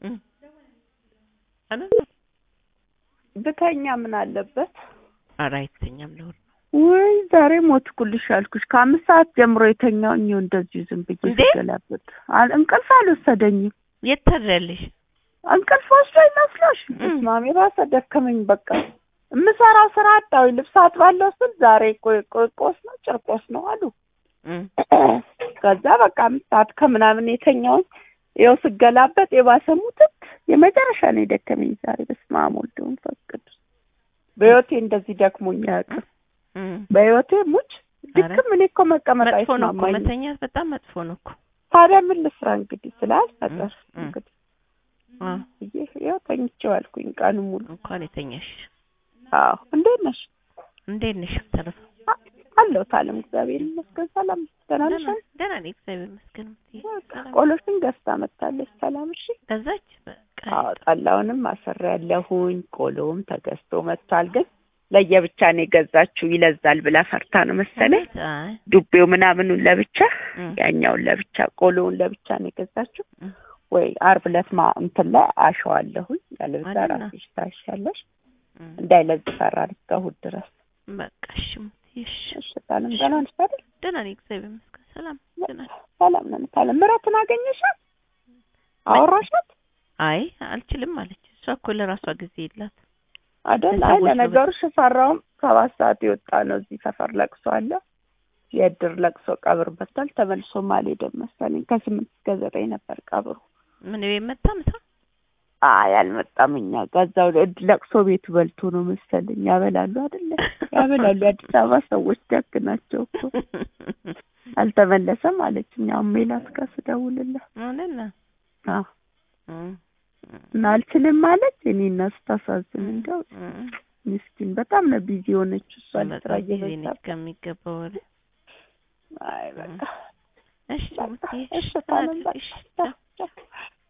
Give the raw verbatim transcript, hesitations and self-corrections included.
አነ ብተኛ ምን አለበት? ኧረ አይተኛም ነው። ወይ ዛሬ ሞትኩልሽ አልኩሽ። ከአምስት ሰዓት ጀምሮ የተኛውኝ እንደዚህ ዝም ብዬ ተገላበጥ እንቅልፍ አልወሰደኝም። የት ተደረልሽ? እንቅልፍ ወስዶኝ መስሎሽ? ማሚ ራስ ደከመኝ በቃ። የምሰራው ስራ አጣሁ። ልብስ አጥባለሁ ስል ዛሬ ቆቆስ ነው ጭርቆስ ነው አሉ። ከዛ በቃ አምስት ሰዓት ከምናምን የተኛውኝ ይኸው ስገላበጥ የባሰሙት የመጨረሻ ነው የደከመኝ ዛሬ። በስመ አብ ወልድ ወመንፈስ ቅዱስ። በህይወቴ እንደዚህ ደክሞኝ አያውቅም። በህይወቴ ሙች ድክም እኔ እኮ መቀመጥ አይስማማኝም። መተኛት በጣም መጥፎ ነው እኮ። ታዲያ ምን ልስራ እንግዲህ ስላልፈጠር እንግዲህ አዎ ይሄው ተኝቼው አልኩኝ ቀኑ ሙሉ። እንኳን የተኛሽ። አዎ እንዴት ነሽ? እንዴት ነሽ? ተረፈ አለሁ ታለም እግዚአብሔር ይመስገን። ሰላም ደህና ነሽ? ደህና ነኝ እግዚአብሔር ይመስገን። ቆሎሽን ገዝታ መጣለች። ሰላም እሺ ገዛች በቃ። አዎ ጠላውንም አሰራያለሁኝ። ቆሎም ተገዝቶ መጥቷል። ግን ለየብቻ ነው የገዛችው ይለዛል ብላ ፈርታ ነው መሰለኝ። ዱቤው ምናምኑን ለብቻ ያኛውን ለብቻ ቆሎውን ለብቻ ነው የገዛችው። ወይ አርብ ዕለት ማ እንትን ላይ አሸዋለሁኝ ያለብዛ ራስሽ ታሻለሽ እንዳይለዝ ፈራር እስከሁድ ድረስ በቃ እሺ እሺ እሺ ታለም ደህና ነሽ አይደል? ደህና ነኝ እግዚአብሔር ይመስገን። ሰላም ደህና ሰላም ነን። ታለም ምራትን አገኘሻት? አወራሻት? አይ አልችልም አለች። እሷ እኮ ለራሷ ጊዜ የላት አይደል? አይ ለነገሩ ሽፈራውም ሰባት ሰዓት ይወጣ ነው። እዚህ ሰፈር ለቅሶ አለ። የድር ለቅሶ ቀብር በታል ተመልሶ ማልሄድም መሰለኝ። ከስምንት እስከ ዘጠኝ ነበር ቀብሩ። ምን ቤት መጣ ምሳ? አይ አልመጣም። እኛ ጋዛው ለቅሶ ቤቱ በልቶ ነው መሰለኝ። ያበላሉ አይደለ? ያበላሉ። አዲስ አበባ ሰዎች ደግ ናቸው እኮ። አልተመለሰም አለችኝ። አሁን ሜላት ጋር ስደውልላት አለና አዎ እና አልችልም ማለት እኔ እና ስታሳዝን እንደው ምስኪን በጣም ነው ቢዚ ሆነች። እሷ ለስራ እየበዛች ከሚገባው ወደ አይ በቃ እሺ እሺ እሺ